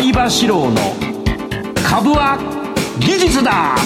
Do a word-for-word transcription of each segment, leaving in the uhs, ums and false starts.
相場志郎の株は技術だ。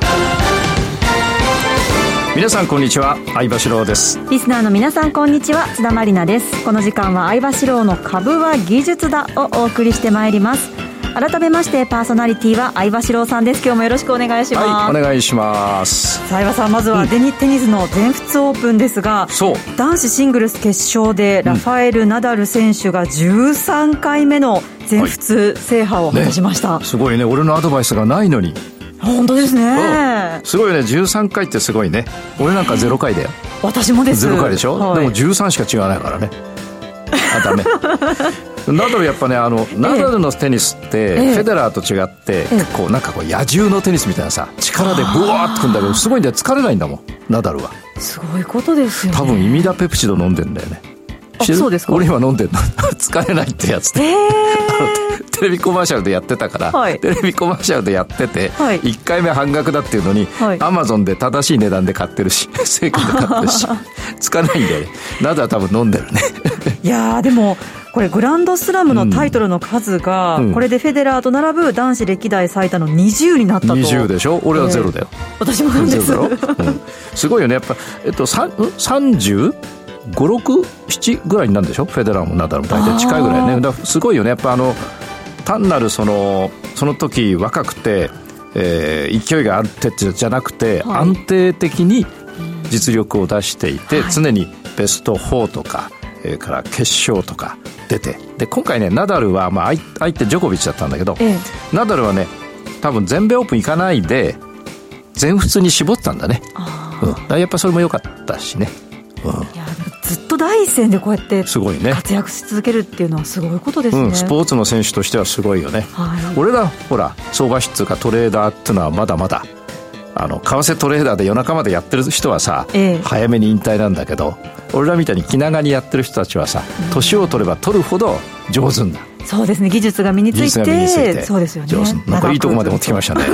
皆さんこんにちは、相場志郎です。 リスナーの皆さんこんにちは、津田まりなです。この時間は相場志郎の株は技術だをお送りしてまいります。改めましてパーソナリティは相場志郎さんです。今日もよろしくお願いします。 はい、お願いします。 相場さん、まずはテニ、うん、テニスの全仏オープンですが、そう男子シングルス決勝でラファエル・ナダル選手がじゅうさんかいめの全仏制覇を果たしました、 はいね、すごいね。俺のアドバイスがないのに。 本当ですね、 すごいね。じゅうさんかいってすごいね。俺なんかゼロかいだよ。 私もです。 ゼロかいでしょ、はい、でもじゅうさんしか違わないからね。あ、ダメナダルやっぱね、あのナダルのテニスってフェデラーと違って、ええ、こうなんかこう野獣のテニスみたいなさ、力でブワーってくんだけど、すごいんだよ。疲れないんだもん、ナダルは。 すごいことですよね。 多分イミダペプチド飲んでんだよね。 あ、そうですか。 俺今飲んでんの疲れないってやつで、テレビコマーシャルでやってたから、はい、テレビコマーシャルでやってて、はい、いっかいめ半額だっていうのに、はい、アマゾンで正しい値段で買ってるし、正規で買ってるしつかないんだよね。ナダル多分飲んでるねいやー、でもこれグランドスラムのタイトルの数が、うん、これでフェデラーと並ぶ男子歴代最多のにじゅうになったと。 にじゅうでしょ。俺はゼロだよ、 えー、私もなんです。ゼロだろ、うん、 すごいよね。やっぱ、えっと、さんじゅうご、ろく、ななぐらいになるんでしょ、フェデラーもナダルも大体近いぐらいね。だからすごいよね。やっぱあの単なるそのその時若くて、えー、勢いがあるってじゃなくて、はい、安定的に実力を出していて、はい、常にベストフォーとか、えー、から決勝とか出て、で今回ね、ナダルは、まあ、相手ジョコビッチだったんだけど、ええ、ナダルはね、多分全米オープン行かないで全仏に絞ったんだね。あ、うん、だからやっぱそれも良かったしね。うん、いや、 ずっと第一線でこうやって活躍し続けるっていうのはすごいことですね。うん、 スポーツの選手としてはすごいよね、はい、俺らほら相場師っていうかトレーダーっていうのはまだまだあの為替トレーダーで夜中までやってる人はさ、ええ、早めに引退なんだけど、俺らみたいに気長にやってる人たちはさ、年を取れば取るほど上手になる。 そうですね、技術が身について、技術が身についてそうですよね。 上手。なんかいいとこまで持ってきましたね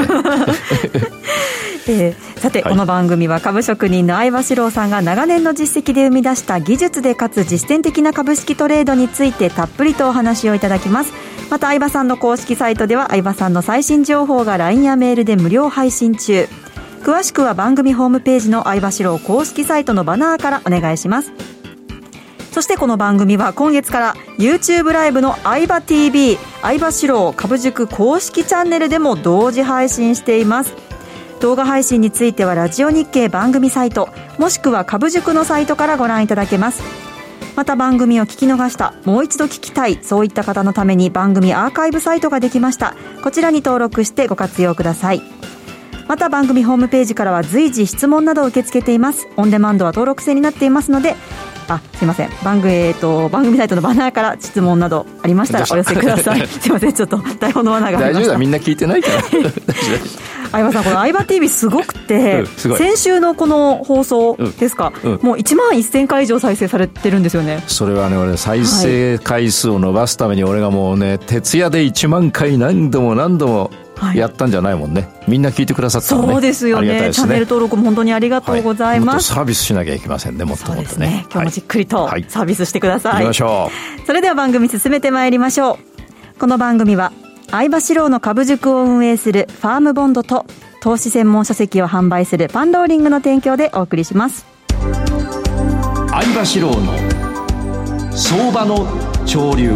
えー、さて、はい、この番組は株職人の相場志郎さんが長年の実績で生み出した技術でかつ実践的な株式トレードについてたっぷりとお話をいただきます。また相場さんの公式サイトでは相場さんの最新情報が ライン やメールで無料配信中。詳しくは番組ホームページの相場志郎公式サイトのバナーからお願いします。そしてこの番組は今月から YouTube ライブの相場 ティービー 相場志郎株塾公式チャンネルでも同時配信しています。動画配信についてはラジオ日経番組サイトもしくは株塾のサイトからご覧いただけます。また番組を聞き逃した、もう一度聞きたい、そういった方のために番組アーカイブサイトができました。こちらに登録してご活用ください。また番組ホームページからは随時質問などを受け付けています。オンデマンドは登録制になっていますので、あ、すいません、番組、えーと、番組サイトのバナーから質問などありましたらお寄せくださいすいません、ちょっと台本の罠がありました。 大丈夫だ、みんな聞いてないから相葉さん、この相葉 ティービー すごくて、うん、すごい。先週のこの放送ですか、うんうん、もういちまんせんかい以上再生されてるんですよね。 それはね、俺再生回数を伸ばすために俺がもうね、徹夜でいちまんかい何度も何度もやったんじゃないもんね、はい、みんな聞いてくださったのね。 そうですよ ね, ですね。チャンネル登録も本当にありがとうございます、はい、もっとサービスしなきゃいけませんね。もっともっと ね, そうですね。今日もじっくりとサービスしてください、 はい、行きましょう。それでは番組進めてまいりましょう。この番組は相場志郎の株塾を運営するファームボンドと投資専門書籍を販売するパンローリングの提供でお送りします。 相場志郎の相場の潮流。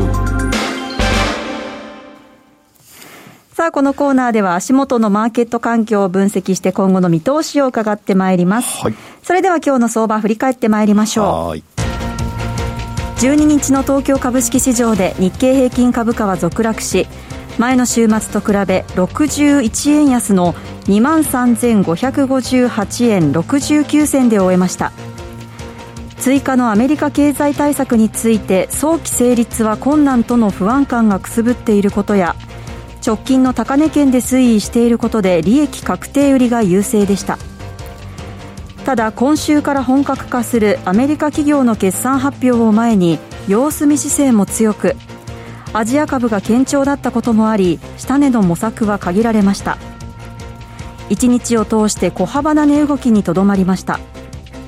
さあ、このコーナーでは足元のマーケット環境を分析して今後の見通しを伺ってまいります、はい、それでは今日の相場振り返ってまいりましょう。はい、じゅうににちの東京株式市場で日経平均株価は続落し、前の週末と比べろくじゅういちえん安の にまんさんぜんごひゃくごじゅうはちえんろくじゅうきゅうせんで終えました。追加のアメリカ経済対策について早期成立は困難との不安感がくすぶっていることや、直近の高値圏で推移していることで利益確定売りが優勢でした。ただ今週から本格化するアメリカ企業の決算発表を前に様子見姿勢も強く、アジア株が堅調だったこともあり下値の模索は限られました。いちにちを通して小幅な値動きにとどまりました。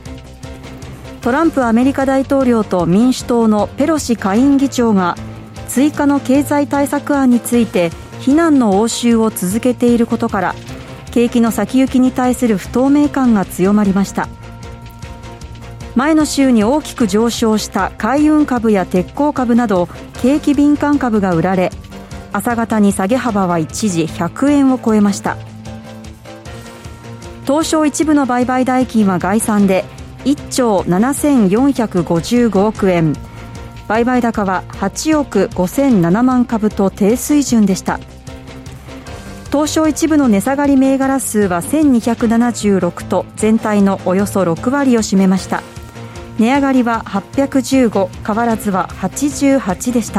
トランプアメリカ大統領と民主党のペロシ下院議長が追加の経済対策案について非難の応酬を続けていることから景気の先行きに対する不透明感が強まりました。前の週に大きく上昇した海運株や鉄鋼株など景気敏感株が売られ、朝方に下げ幅は一時ひゃくえんを超えました。東証一部の売買代金は概算でいっちょうななせんよんひゃくごじゅうごおくえん、売買高ははちおくごせんななまんかぶと低水準でした。東証一部の値下がり銘柄数はせんにひゃくななじゅうろくと全体のおよそろくわりを占めました。値上がりははっぴゃくじゅうご、変わらずははちじゅうはちでした。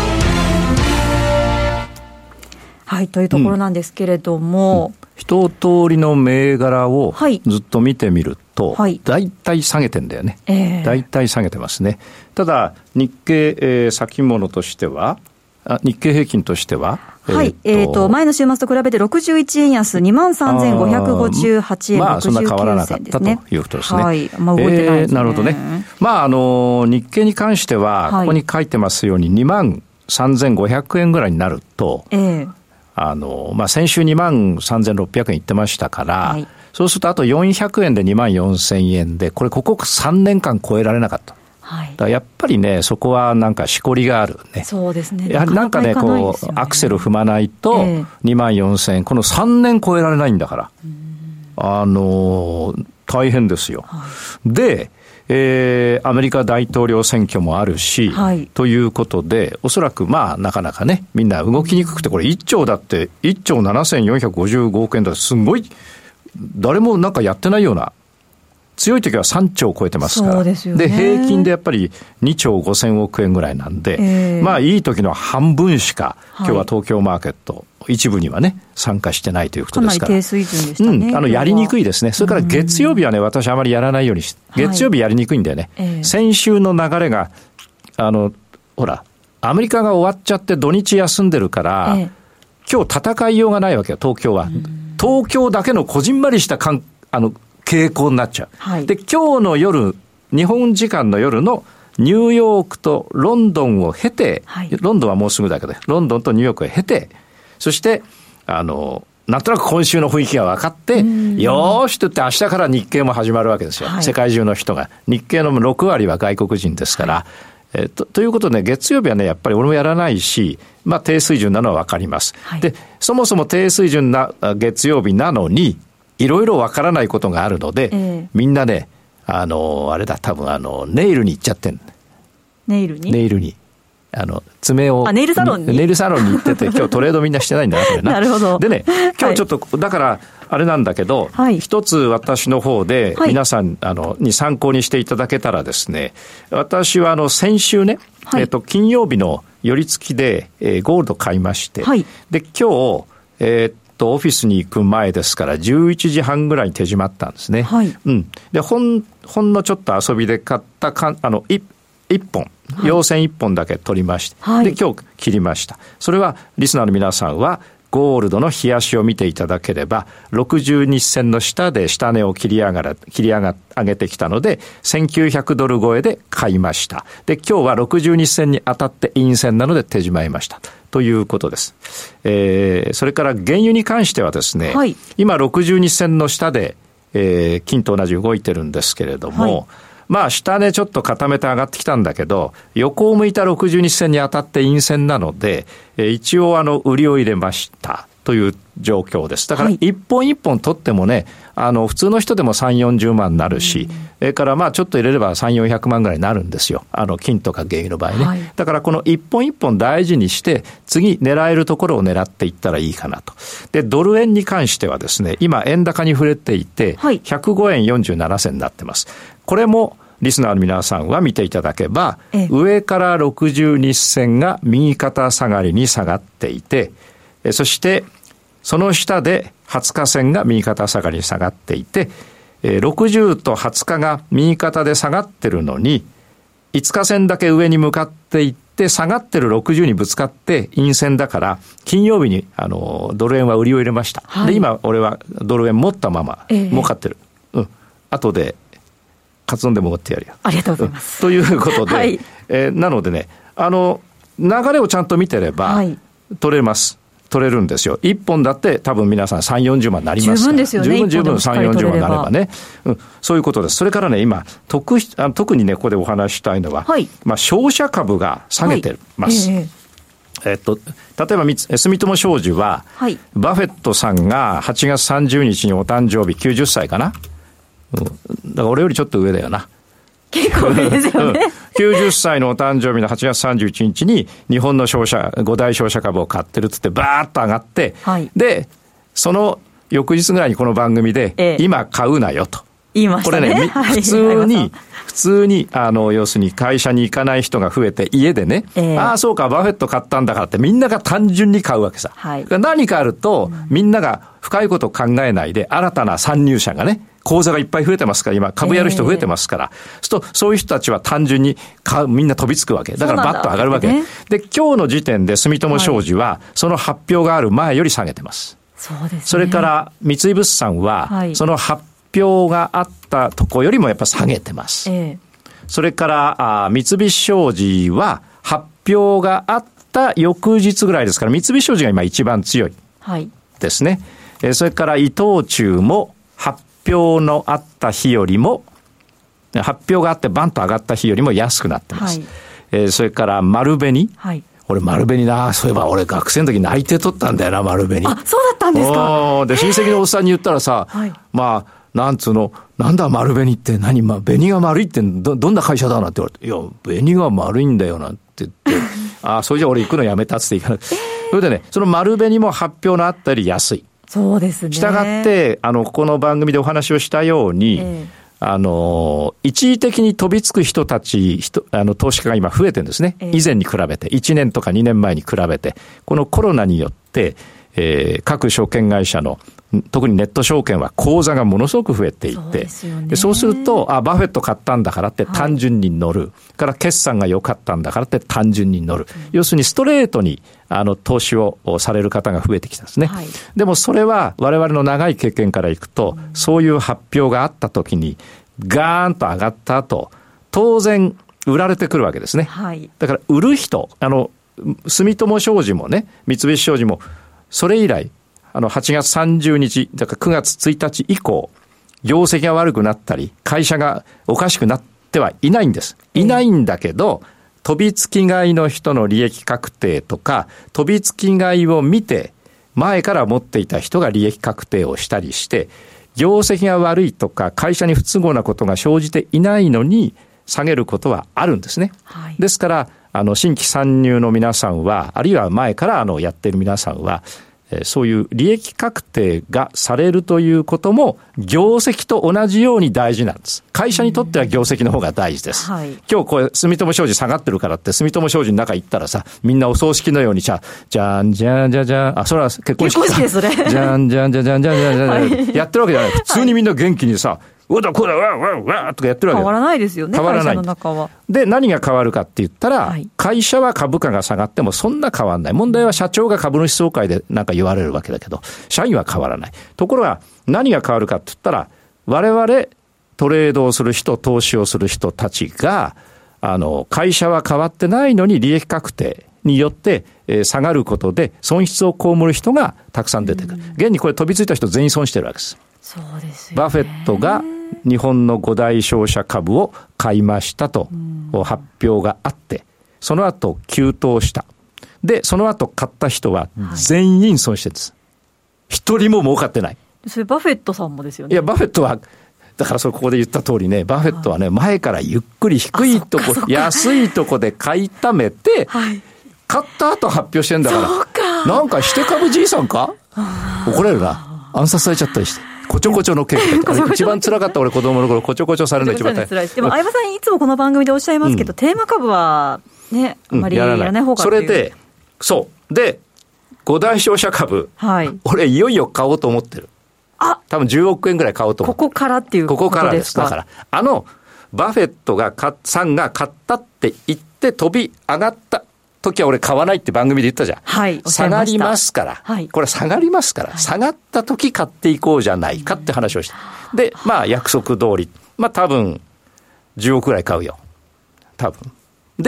はい、というところなんですけれども、 うん、一通りの銘柄をずっと見てみると、はい、だいたい下げてんだよね、えー、だいたい下げてますね。ただ日経、えー、先物としてはあ日経平均としてははい、えーと、えーと前の週末と比べてろくじゅういちえん安 にまんさんぜんごひゃくごじゅうはちえんろくじゅうきゅうせんですね。まあそんな変わらなかったということですね。はい、まあ、動いてないですね。えー、なるほどね。まああの日経に関しては、ここに書いてますようににまんさんぜんごひゃくえんぐらいになると、えー、あのまあ先週にまんさんぜんろっぴゃくえんいってましたから、はい、そうするとあとよんひゃくえんでにまんよんせんえんで、これここさんねんかん超えられなかった。はい、だからやっぱりね、そこはなんかしこりがあるね。 そうですね。 やはりなんかね、こうアクセル踏まないとにまんよんせんえん、このさんねん超えられないんだから、あの大変ですよ。はい、で、えー、アメリカ大統領選挙もあるし、はい、ということで、おそらくまあなかなかね、みんな動きにくくて、これいっちょうだっていっちょうななせんよんひゃくごじゅうごおくえんだってすごい誰もなんかやってないような。強い時はさんちょう超えてますから。 そうですよね。 で、平均でやっぱりにちょうごせんおくえんぐらいなんで、えー、まあいい時の半分しか、今日は東京マーケット、はい、一部にはね、参加してないということですから。 かなり低水準でしたね。 うん、あの、やりにくいですね。それから月曜日はね、私あまりやらないようにし、月曜日やりにくいんだよね。はい、えー、先週の流れが、あの、ほら、アメリカが終わっちゃって土日休んでるから、えー、今日戦いようがないわけよ、東京は。東京だけのこじんまりしたかん、あの、傾向になっちゃう、はい、で今日の夜、日本時間の夜のニューヨークとロンドンを経て、はい、ロンドンはもうすぐだけどロンドンとニューヨークを経て、そしてあのなんとなく今週の雰囲気が分かって、よーしと言って明日から日経も始まるわけですよ、はい、世界中の人が。日経のろくわりは外国人ですから、はい、えー、と, ということで月曜日はねやっぱり俺もやらないし、まあ、低水準なのは分かります、はい、でそもそも低水準な月曜日なのにいろいろわからないことがあるので、えー、みんなね、あの、あれだ、多分あの、ネイルに行っちゃってん。 ネイルに？ ネイルに。あの、爪を。 あ、ネイルサロンに？ ネイルサロンに行ってて、今日トレードみんなしてないんだな、これな。 なるほど。 でね、今日ちょっと、はい、だから、あれなんだけど、はい、一つ私の方で、皆さん、あの、に参考にしていただけたらですね、私はあの、先週ね、はい、えっと、金曜日の寄り付きで、えー、ゴールド買いまして、はい、で、今日、えーオフィスに行く前ですからじゅういちじはんぐらいに手締まったんですね、はい、うん、でほんほんのちょっと遊びで買ったかあの 1, 1本陽線いっぽんだけ取りまして、はい、で今日切りました。それはリスナーの皆さんはゴールドの日足を見ていただければろくじゅうにちせんの下で下値を切り上がら切り上が上げてきたのでせんきゅうひゃくドル超えで買いました。で今日はろくじゅうにちせんに当たって陰線なので手締まいましたということです。えー、それから原油に関してはですね、はい、今ろくじゅうにちせんの下で、えー、金と同じ動いてるんですけれども、はい、まあ下値ちょっと固めて上がってきたんだけど横を向いたろくじゅうにちせんに当たって陰線なので、えー、一応あの売りを入れましたという状況です。だから一本一本取ってもね、あの普通の人でもさんじゅうよんじゅうまんになるし、それからまあちょっと入れればさんびゃくよんひゃくまんぐらいになるんですよ。あの金とか原油の場合ね、はい、だからこの一本一本大事にして次狙えるところを狙っていったらいいかなと。でドル円に関してはですね、今円高に触れていてひゃくごえんよんじゅうななせんになってます。これもリスナーの皆さんは見ていただけば、上からろくじゅうにちせんが右肩下がりに下がっていて、そしてその下ではつか線が右肩下がりに下がっていて、ろくじゅうとはつかが右肩で下がってるのにいつか線だけ上に向かっていって下がってるろくじゅうにぶつかって陰線だから金曜日にあのドル円は売りを入れました、はい、で今俺はドル円持ったまま儲かってる、えー、うん、後でカツ丼でも持ってやるよ。 ありがとうございます、 うん、ということで、はい、えー、なのでね、あの流れをちゃんと見てれば、はい、取れます。取れるんですよ。いっぽんだって多分皆さんさんじゅう、よんじゅうまんになりますから。 十分ですよね。 十分十分さんじゅう、よんじゅうまんになればね、うん。そういうことです。それからね、今、特, あ特にね、ここでお話ししたいのは、はい、まあ、商社株が下げてます。はい、えーえっと、例えば住友商事は、はい、バフェットさんがはちがつさんじゅうにちにお誕生日きゅうじゅっさいかな、うん、だから俺よりちょっと上だよな。 結構上ですよね、うん、 きゅうじゅっさいのお誕生日のはちがつさんじゅういちにちに日本の商社ご大商社株を買ってるっつってバーッと上がって、はい、でその翌日ぐらいにこの番組で、ええ、今買うなよと言いましたね。 これね、はい、普通に普通にあの要するに会社に行かない人が増えて家でね、えー、ああそうかバフェット買ったんだからってみんなが単純に買うわけさ、はい、何かあると、うん、みんなが深いことを考えないで新たな参入者がね口座がいっぱい増えてますから今株やる人増えてますから、えー、そうするとそういう人たちは単純に買うみんな飛びつくわけだからバッと上がるわけで、ね、で今日の時点で住友商事はその発表がある前より下げてます。 そうですね、 それから三井物産は、はい、その発表があったとこよりもやっぱ下げてます、えー、それからあ三菱商事は発表があった翌日ぐらいですから三菱商事が今一番強いですね、はい、えー、それから伊藤忠も発表のあった日よりも発表があってバンと上がった日よりも安くなってます、はい、えー、それから丸紅、はい、俺丸紅な、そういえば俺学生の時内定取ったんだよな丸紅。 あ、そうだったんですか。 で親戚のおっさんに言ったらさ、はい、まあなんつうのなんだ丸紅って何、まあ、紅が丸いって ど, どんな会社だなって言われて、いや紅が丸いんだよなんて言ってあ、それじゃ俺行くのやめたっつっていかない、えー、それでねその丸紅も発表のあったより安い。 そうですね。 したがってあのこの番組でお話をしたように、えーあの一時的に飛びつく人たち人あの投資家が今増えてるんですね、えー、以前に比べていちねんとかにねんまえに比べてこのコロナによって、えー、各証券会社の特にネット証券は口座がものすごく増えていて、そうですよね。でそうするとあバフェット買ったんだからって単純に乗る、はい、から決算が良かったんだからって単純に乗る、うん、要するにストレートにあの投資をされる方が増えてきたんですね、はい、でもそれは我々の長い経験からいくと、うん、そういう発表があった時にガーンと上がった後当然売られてくるわけですね、はい、だから売る人あの住友商事もね三菱商事もそれ以来あのはちがつさんじゅうにちだからくがつついたち以降業績が悪くなったり会社がおかしくなってはいないんです。いないんだけど、飛びつき買いの人の利益確定とか飛びつき買いを見て前から持っていた人が利益確定をしたりして業績が悪いとか会社に不都合なことが生じていないのに下げることはあるんですね、はい、ですからあの新規参入の皆さんはあるいは前からあのやっている皆さんはそういう利益確定がされるということも業績と同じように大事なんです。会社にとっては業績の方が大事です、はい、今日これ住友商事下がってるからって住友商事の中行ったらさみんなお葬式のようにじゃじゃんじゃんじゃんじゃんあそれは結婚式結婚式それじゃんじゃんじゃんじゃんじゃんじゃんじゃん、はい、やってるわけじゃない。普通にみんな元気にさ、はいうだこうだわわわとかやってるわけ。 変わらないですよね。 変わらない。 会社の中は。 で何が変わるかって言ったら、はい、会社は株価が下がってもそんな変わらない。問題は社長が株主総会でなんか言われるわけだけど社員は変わらない。ところが何が変わるかって言ったら我々トレードをする人投資をする人たちがあの会社は変わってないのに利益確定によって、えー、下がることで損失を被る人がたくさん出てくる。現にこれ飛びついた人全員損してるわけです。 そうですよね。 バフェットが日本の五大商社株を買いましたと発表があってその後急騰した。でその後買った人は全員損してるんです、はい、一人も儲かってない。 それバフェットさんもですよね。 いやバフェットはだからそれここで言った通りねバフェットはね、はい、前からゆっくり低いとこ安いとこで買いためて、はい、買った後発表してんだからそうかなんかして株じいさんか怒られるな。暗殺されちゃったりしてこちょこちょの結果一番辛かった俺子供の頃こちょこちょされるの一番大変。 でも相葉さんいつもこの番組でおっしゃいますけど、うん、テーマ株はねあまりやらない方が、うん、それでそうで五大商社株、はい、俺いよいよ買おうと思ってる。あ多分じゅうおくえんぐらい買おうと思ってる。 ここからっていうことですか。 ここからです。だからあのバフェットがさんが買ったって言って飛び上がった時は俺買わないって番組で言ったじゃん、はい、下がりますから、はい、これ下がりますから、はい、下がった時買っていこうじゃないかって話をした。でまあ約束通りまあ多分じゅうおくぐらい買うよ多分で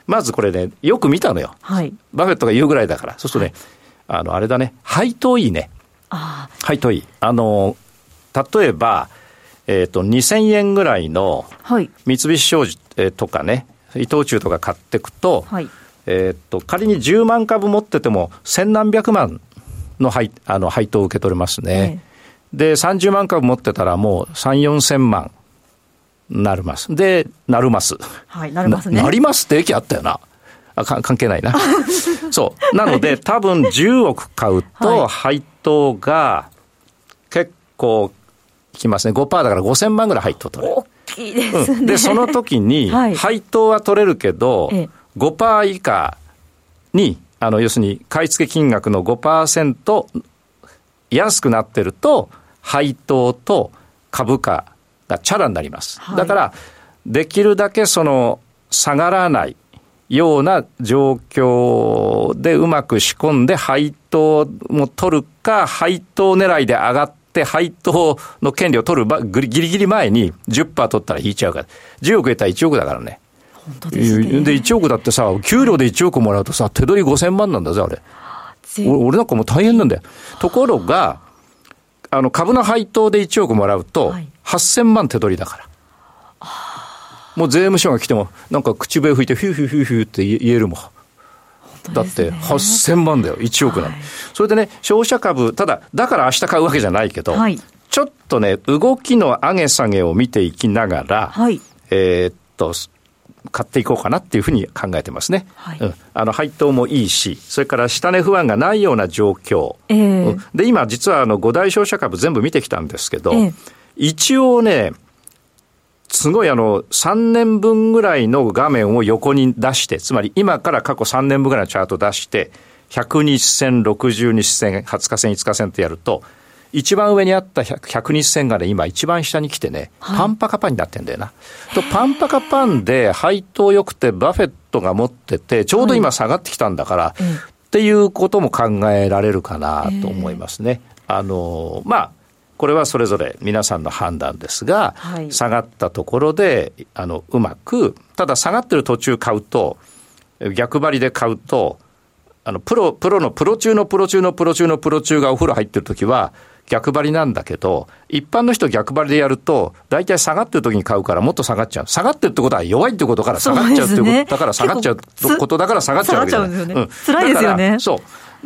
まずこれね、よく見たのよ。はい、バフェットが言うぐらいだから。そうするとね、はい、あの、あれだね、配当いいね。あ配当いい。あの、例えば、えっと、にせんえんぐらいの三菱商事とかね、伊藤忠とか買っていくと、はい、えっと、仮にじゅうまん株持ってても、千何百万の配、あの配当を受け取れますね。えー、で、さんじゅうまん株持ってたらもうさん、よんせんまんなります。で、なるます。 はい、なりますね。 な、なりますって駅あったよな。あ、か関係ないな。そう。なので、多分じゅうおく買うと、配当が結構きますね。ごパーセント だからごせんまんぐらい配当取れる。 大きいですね。 うん、で、その時に、配当は取れるけど、はい、ごパーセント 以下に、あの、要するに、買い付け金額の ごパーセント 安くなってると、配当と株価がチャラになります。はい、だから、できるだけその、下がらないような状況でうまく仕込んで、配当も取るか、配当狙いで上がって、配当の権利を取るギリギリ前に じゅっパーセント 取ったら引いちゃうから。じゅうおく得たらいちおくだからね。 本当ですね。 で、いちおくだってさ、給料でいちおくもらうとさ、手取りごせんまんなんだぜ、あれ。俺なんかもう大変なんだよ。ところが、あの、株の配当でいちおくもらうと、はっせんまん手取りだから。もう税務署が来ても、なんか口笛吹いて、フューフューフューフューって言えるもん。だってはっせんまんだよ、いちおくなの、はい、それでね、消費者株、ただ、だから明日買うわけじゃないけど、はい、ちょっとね、動きの上げ下げを見ていきながら、はい、えー、っと、買っていこうかなっていうふうに考えてますね。はい、うん、あの配当もいいし、それから下値不安がないような状況。えーうん、で、今実はあのご大消費者株全部見てきたんですけど、えー、一応ね、すごいあのさんねんぶんぐらいの画面を横に出して、つまり今から過去さんねんぶんぐらいのチャートを出して、ひゃくにち線、ろくじゅうにち線、はつか線、いつか線ってやると、一番上にあったひゃくにち線がね、今一番下に来てね、はい、パンパカパンになってんだよな。とパンパカパンで配当良くてバフェットが持ってて、ちょうど今下がってきたんだから、はい、っていうことも考えられるかなと思いますね。あの、まあ、これはそれぞれ皆さんの判断ですが、はい、下がったところで、あの、うまく、ただ下がってる途中買うと、逆張りで買うと、あの、プロ、プロのプロ中のプロ中のプロ中のプロ中がお風呂入ってるときは、逆張りなんだけど、一般の人逆張りでやると、大体下がってるときに買うからもっと下がっちゃう。下がってるってことは弱いってことから下がっちゃうってこと、だから下がっちゃうことだから下がっちゃうわけじゃない。 下がっちゃうんですよね。辛いですよね。 そう。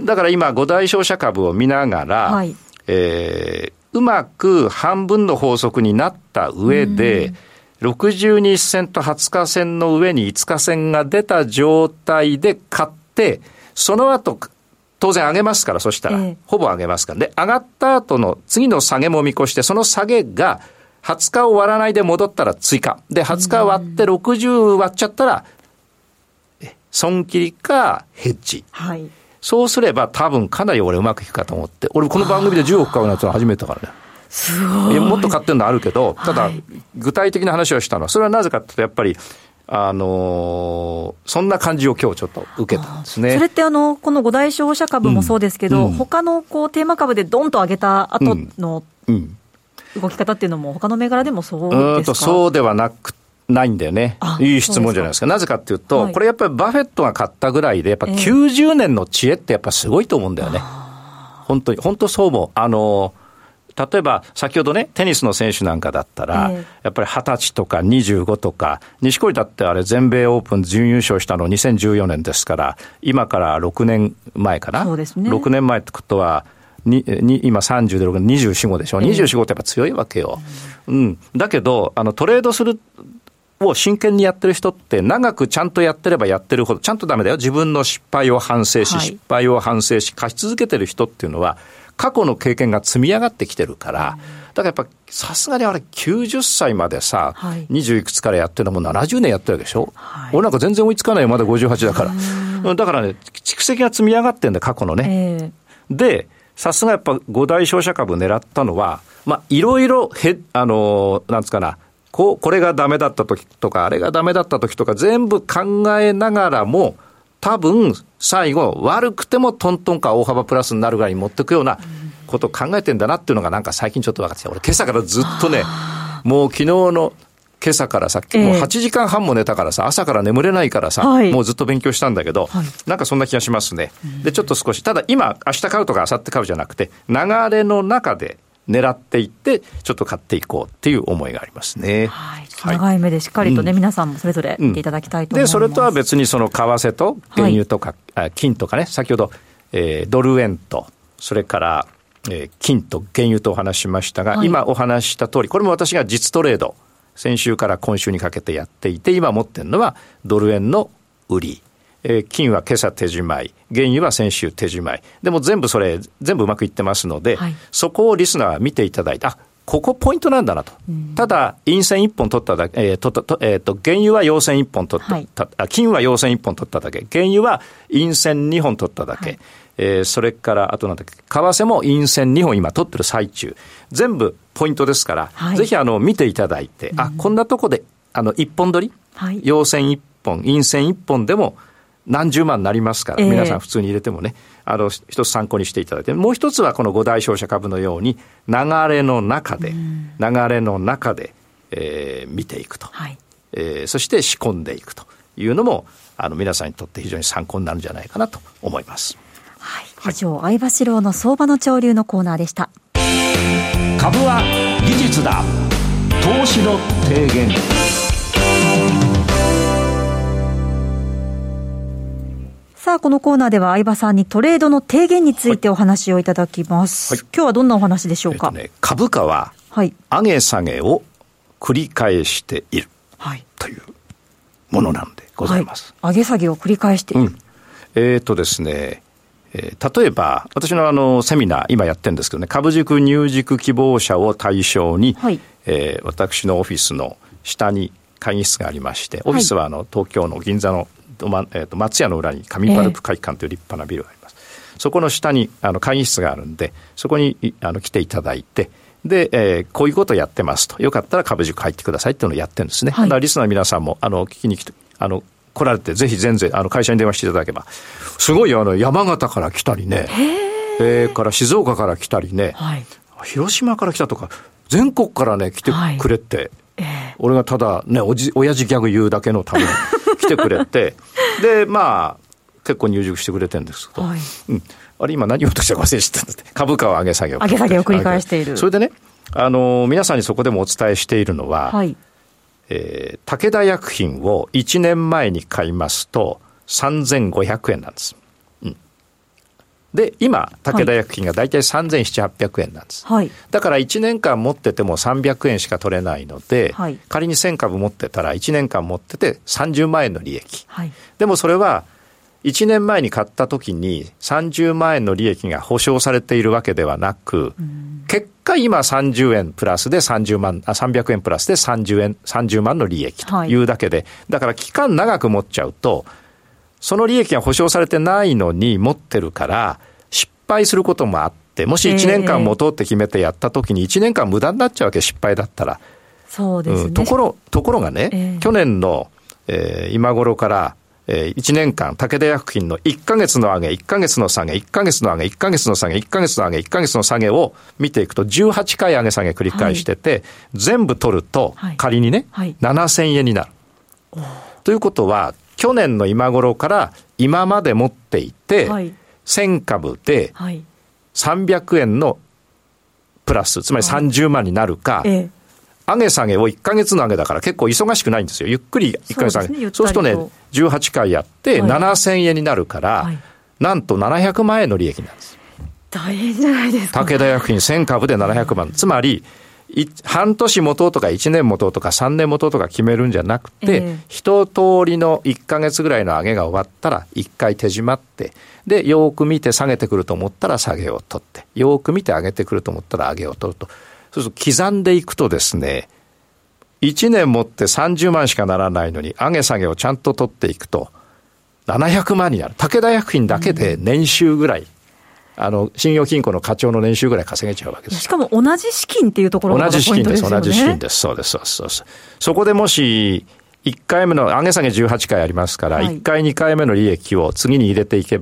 だから今、五大商社株を見ながら、はい、えー、うまく半分の法則になった上で、ろくじゅうにち線とはつか線の上にいつか線が出た状態で買って、その後、当然上げますから、そしたら、ええ、ほぼ上げますから。で、上がった後の次の下げも見越して、その下げがはつかを割らないで戻ったら追加。で、はつか割ってろくじゅう割っちゃったら、損切りかヘッジ。はい。そうすれば多分かなり俺うまくいくかと思って、俺この番組でじゅうおく買うのは初めてだからね。 すごい。 もっと買ってるのあるけど、ただ具体的な話をしたのは、それはなぜかというとやっぱり、あのー、そんな感じを今日ちょっと受けたんですね。 それってあの、この五大消費者株もそうですけど、うん、他のこうテーマ株でドンと上げた後の動き方っていうのも他の銘柄でもそうですか？ うんとそうではなくないんだよね。いい質問じゃないですか。なぜかっていうと、はい、これやっぱりバフェットが買ったぐらいで、やっぱきゅうじゅうねんの知恵ってやっぱすごいと思うんだよね。本当に、本当そう思う。あの、例えば先ほどね、テニスの選手なんかだったら、えー、やっぱりはたちとかにじゅうごとか、錦織だってあれ全米オープン準優勝したのにせんじゅうよねんですから、今からろくねんまえかな。 そうですね。 ろくねんまえってことは、にに今さんじゅうでろく、にじゅうよん、ごでしょ。にじゅうよん、ごってやっぱ強いわけよ。うん。うん、だけど、あのトレードするを真剣にやってる人って長くちゃんとやってればやってるほど、ちゃんとダメだよ。自分の失敗を反省し、はい、失敗を反省し、勝ち続けてる人っていうのは、過去の経験が積み上がってきてるから、だからやっぱさすがにあれきゅうじゅっさいまでさ、はい、にじゅういくつからやってるのもななじゅうねんやってるわけでしょ、はい、俺なんか全然追いつかないよ、まだごじゅうはちだから。だからね、蓄積が積み上がってるんだよ、過去のね。えー、で、さすがやっぱ五大商社株狙ったのは、まあ、いろいろへ、あのー、なんつかな、こう、これがダメだった時とか、あれがダメだった時とか、全部考えながらも、多分、最後、悪くてもトントンか大幅プラスになるぐらいに持っていくようなことを考えてんだなっていうのがなんか最近ちょっと分かってきた。俺今朝からずっとね、もう昨日の今朝からさ、もうはちじかんはんも寝たからさ、朝から眠れないからさ、はい、もうずっと勉強したんだけど、はい、なんかそんな気がしますね。で、ちょっと少し、ただ今、明日買うとか明後日買うじゃなくて、流れの中で狙っていって、ちょっと買っていこうっていう思いがありますね。 はい。長い目でしっかりとね、うん、皆さんもそれぞれ見ていただきたいと思います。 で、それとは別にその為替と原油とか、はい、金とかね、先ほど、えー、ドル円と、それから、えー、金と原油とお話ししましたが、はい、今お話しした通り、これも私が実トレード、先週から今週にかけてやっていて、今持ってるのはドル円の売り、えー、金は今朝手仕舞い、原油は先週手仕舞い、でも全部それ全部うまくいってますので、はい、そこをリスナーは見ていただいて、あ、ここポイントなんだなと。ただ陰線いっぽん取っただけ、えーととえー、と原油は陽線いっぽん取った、はい、あ、金は陽線いっぽん取っただけ、原油は陰線にほん取っただけ、はい、えー、それからあとなんだっけ、為替も陰線にほん今取ってる最中、全部ポイントですから、はい、ぜひあの見ていただいて、うん、あ、こんなとこであのいっぽん取り、はい、陽線いっぽん陰線いっぽんでも何十万になりますから、えー、皆さん普通に入れてもね、あの一つ参考にしていただいて、もう一つはこの五大商社株のように流れの中で、うん、流れの中で、えー、見ていくと、はい、えー、そして仕込んでいくというのもあの皆さんにとって非常に参考になるんじゃないかなと思います。 はい、以上、相場志郎の相場の潮流のコーナーでした。 株は技術だ、投資の提言。 さあ、このコーナーでは相場さんにトレードの提言についてお話をいただきます。はい、今日はどんなお話でしょうか。 えっとね、株価は上げ下げを繰り返している、はい、というものなんでございます。 はい、上げ下げを繰り返している。うん、 えーとですね、えー、例えば私のあのセミナー今やってるんですけどね、株塾入塾希望者を対象に、はい、えー、私のオフィスの下に会議室がありまして、オフィスはあの東京の銀座の、まえー、と松屋の裏に紙パルプ会館という立派なビルがあります。えー、そこの下にあの会議室があるんで、そこにあの来ていただいて、で、えー、こういうことをやってますと、よかったら株塾入ってくださいっていうのをやってるんですね。はい、だからリスナーの皆さんもあの聞きに来てあの来られて、ぜひ全然あの会社に電話していただけば、すごいあの山形から来たりね、えー、から静岡から来たりね、はい、広島から来たとか全国からね来てくれて、はい、えー、俺がただねおじ親父ギャグ言うだけのために来てくれてでまあ結構入塾してくれてるんですけど、はい、うん、あれ今何をとしたか忘れてたんだって、株価を上げ下げを上げ下げを繰り返している。 それでね、あの皆さんにそこでもお伝えしているのは、はい、えー、武田薬品をいちねんまえに買いますとさんぜんごひゃくえんなんです。うん、で今武田薬品がだいたいさんぜんななひゃく、はっぴゃくえんなんです。はい、だからいちねんかん持っててもさんびゃくえんしか取れないので、はい、仮にせんかぶ持ってたらいちねんかん持っててさんじゅうまんえんの利益。はい、でもそれはいちねんまえに買った時にさんじゅうまんえんの利益が保証されているわけではなく、うん、結果今さんじゅうえんプラスでさんじゅうまん、あ、さんびゃくえんプラスでさんじゅうえん、さんじゅうまんの利益というだけで、はい、だから期間長く持っちゃうと、その利益が保証されてないのに持ってるから失敗することもあって、もしいちねんかん持とうって決めてやった時にいちねんかん無駄になっちゃうわけ、失敗だったら。 そうですね。 うん、ところ、ところがね、えー、去年の、えー、今頃からいちねんかん、武田薬品のいっかげつの上げ、いっかげつの下げ、いっかげつの上げ、いっかげつの下げ、いっかげつの上げ、いっかげつの下げを見ていくとじゅうはちかい上げ下げ繰り返してて、はい、全部取ると仮にね、はいはい、ななせんえんになる。ということは、去年の今頃から今まで持っていて、はい、せんかぶでさんびゃくえんのプラス、つまりさんじゅうまんになるか、ええ、上げ下げをいっかげつの上げだから結構忙しくないんですよ。ゆっくりいっかげつ上げ。そうですね、そうするとね、じゅうはちかいやってななせんえんになるから、はい、なんとななひゃくまんえんの利益なんです。 大変じゃないですか。 武田薬品せんかぶでななひゃくまん。つまり、半年持とうとかいちねん持とうとかさんねん持とうとか決めるんじゃなくて、えー、一通りのいっかげつぐらいの上げが終わったらいっかい手締まって、で、よーく見て下げてくると思ったら下げを取って、よーく見て上げてくると思ったら上げを取ると。そうすると刻んでいくとですね、いちねん持ってさんじゅうまんしかならないのに上げ下げをちゃんと取っていくとななひゃくまんになる。武田薬品だけで年収ぐらい、うん、あの信用金庫の課長の年収ぐらい稼げちゃうわけです。 しかも同じ資金っていうところがポイントですよね。 同じ資金です。同じ資金です。そうです。そうです。そうです。そこでもしいっかいめの上げ下げじゅうはちかいありますから、はい、いっかいにかいめの利益を次に入れていけば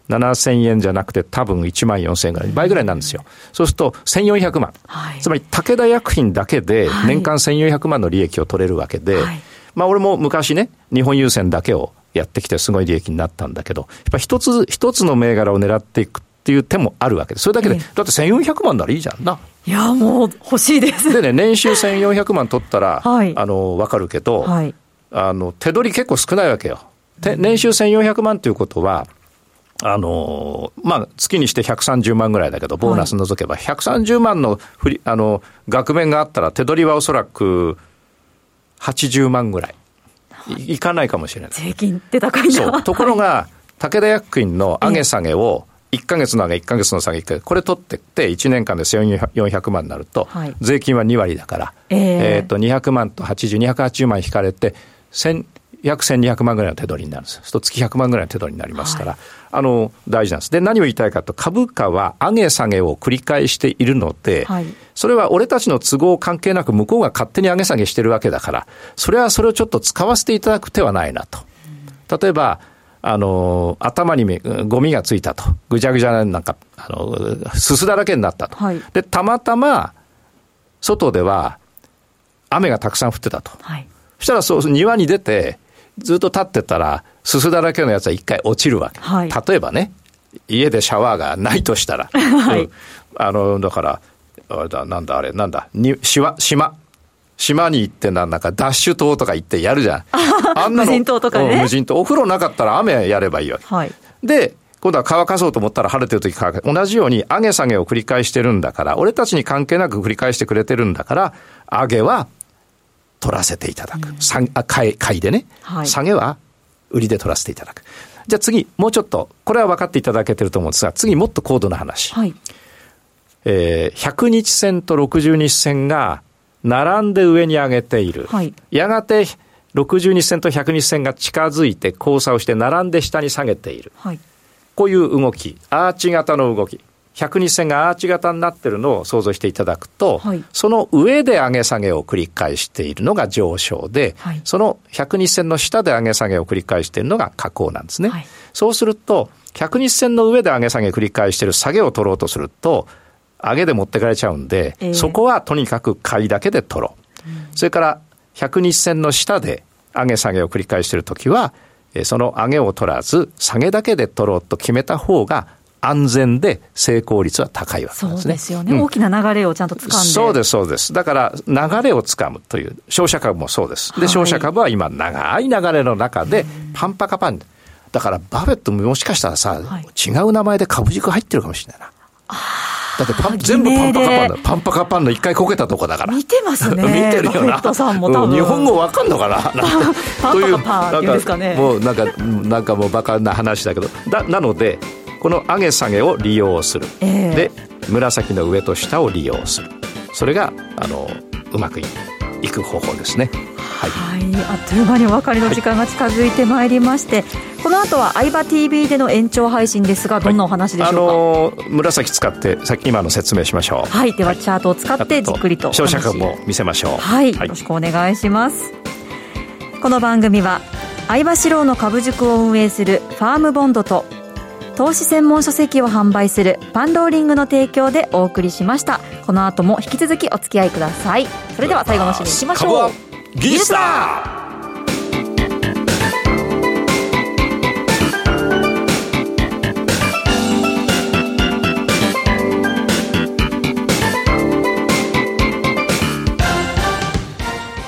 ななせんえんじゃなくて多分いちまんよんせんえんぐらい、倍ぐらいなんですよ。そうするとせんよんひゃくまん、はい、つまり武田薬品だけで年間せんよんひゃくまんの利益を取れるわけで、はい、まあ俺も昔ね日本郵船だけをやってきてすごい利益になったんだけど、やっぱ一つ一つの銘柄を狙っていくっていう手もあるわけで、それだけで、ええ、だってせんよんひゃくまんならいいじゃんな。 いやもう欲しいです。 でね、年収せんよんひゃくまん取ったら、はい、あの分かるけど、はい、あの手取り結構少ないわけよ。年収せんよんひゃくまんということはあのまあ、月にしてひゃくさんじゅうまんぐらいだけど、ボーナス除けばひゃくさんじゅうまんのふりあの額面があったら手取りはおそらくはちじゅうまんぐらい い, いかないかもしれない。税金って高いな。 そうところが武田薬品の上げ下げをいっかげつの上げいっかげつの下げこれ取ってっていちねんかんでせんよんひゃくまんになると、はい、税金はにわりだから、えーえー、とにひゃくまんとはちじゅう、にひゃくはちじゅうまん引かれて約せんにひゃくまんぐらいの手取りになるんです。そうすると月ひゃくまんぐらいの手取りになりますから、はい、あの大事なんです。で、何を言いたいかと、株価は上げ下げを繰り返しているので、はい、それは俺たちの都合関係なく向こうが勝手に上げ下げしてるわけだから、それはそれをちょっと使わせていただく手はないなと。例えばあの頭にゴミがついたと、ぐちゃぐちゃなんかあのすすだらけになったと、はい、でたまたま外では雨がたくさん降ってたと、はい、そしたらそう庭に出てずっと立ってたらすすだらけのやつは一回落ちるわけ、はい、例えばね家でシャワーがないとしたら、はい、うん、あのだからあれだなんだあれなんだに島島島に行ってなんだかダッシュ島とか行ってやるじゃん。あんなの無人島とかね。無人島お風呂なかったら雨やればいいわけ、はい、で今度は乾かそうと思ったら晴れてる時乾か同じように上げ下げを繰り返してるんだから、俺たちに関係なく繰り返してくれてるんだから、上げは取らせていただく、うん、あ買い、買いでね、はい、下げは売りで取らせていただく。じゃあ次もうちょっとこれは分かっていただけてると思うんですが、次もっと高度な話、はい、えー、ひゃくにち線とろくじゅうにち線が並んで上に上げている、はい、やがてろくじゅうにち線とひゃくにち線が近づいて交差をして並んで下に下げている、はい、こういう動き、アーチ型の動き、ひゃくにち線がアーチ型になっているのを想像していただくと、はい、その上で上げ下げを繰り返しているのが上昇で、はい、そのひゃくにち線の下で上げ下げを繰り返しているのが下降なんですね、はい、そうするとひゃくにち線の上で上げ下げを繰り返している下げを取ろうとすると上げで持ってかれちゃうんで、えー、そこはとにかく買いだけで取ろう、うん、それからひゃくにち線の下で上げ下げを繰り返しているときはその上げを取らず下げだけで取ろうと決めた方が安全で成功率は高いわけですね。 そうですよね、うん、大きな流れをちゃんと掴んで。 そうですそうです。だから流れを掴むという商社株もそうです。で、はい、商社株は今長い流れの中でパンパカパン、だからバフェットももしかしたらさ、はい、違う名前で株軸入ってるかもしれないな。あだってパン全部パンパカパンだ。パンパカパンの一回こけたとこだから。 見てますね。 見てるよな。 バフェットさんも多分、うん、 日本語わかんのかな。 パンパカパンっていうんですかね。 もうなんかなんかもうバカな話だけど、だなのでこの上げ下げを利用する。えー、で紫の上と下を利用する。それがあのうまくいく方法ですね。はい、 はい、あっという間にお別れの時間が近づいてまいりまして、はい、この後は相場 ティービー での延長配信ですが、どんなお話でしょうか。はい、あのー、紫使ってさっき今の説明しましょう。 はい、ではチャートを使ってじっくりと商社株も見せましょう。 はい、はい、よろしくお願いします。この番組は相場志郎の株塾を運営するファームボンドと投資専門書籍を販売するパンローリングの提供でお送りしました。この後も引き続きお付き合いください。それでは最後の締めいきましょう。 技術だ。